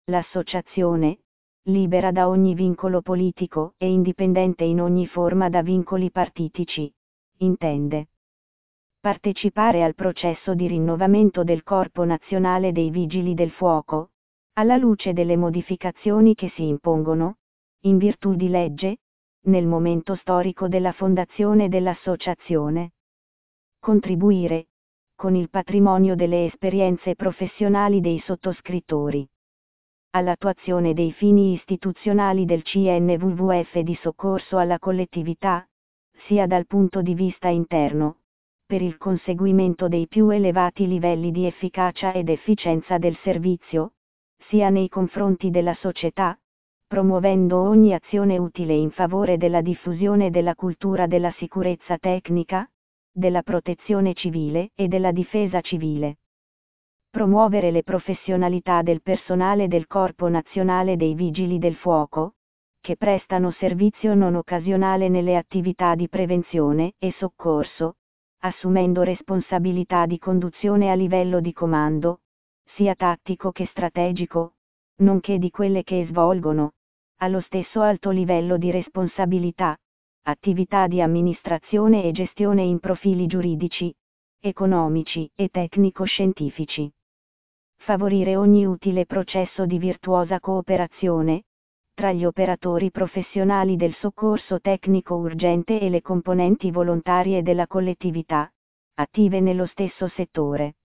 L'associazione, libera da ogni vincolo politico e indipendente in ogni forma da vincoli partitici, intende partecipare al processo di rinnovamento del Corpo Nazionale dei Vigili del Fuoco, alla luce delle modificazioni che si impongono, in virtù di legge, nel momento storico della fondazione dell'associazione. Contribuire, con il patrimonio delle esperienze professionali dei sottoscrittori, all'attuazione dei fini istituzionali del CNWWF di soccorso alla collettività, sia dal punto di vista interno, per il conseguimento dei più elevati livelli di efficacia ed efficienza del servizio, sia nei confronti della società, promuovendo ogni azione utile in favore della diffusione della cultura della sicurezza tecnica, della protezione civile e della difesa civile. Promuovere le professionalità del personale del Corpo Nazionale dei Vigili del Fuoco, che prestano servizio non occasionale nelle attività di prevenzione e soccorso, assumendo responsabilità di conduzione a livello di comando, sia tattico che strategico, nonché di quelle che svolgono, allo stesso alto livello di responsabilità, attività di amministrazione e gestione in profili giuridici, economici e tecnico-scientifici. Favorire ogni utile processo di virtuosa cooperazione, tra gli operatori professionali del soccorso tecnico urgente e le componenti volontarie della collettività, attive nello stesso settore.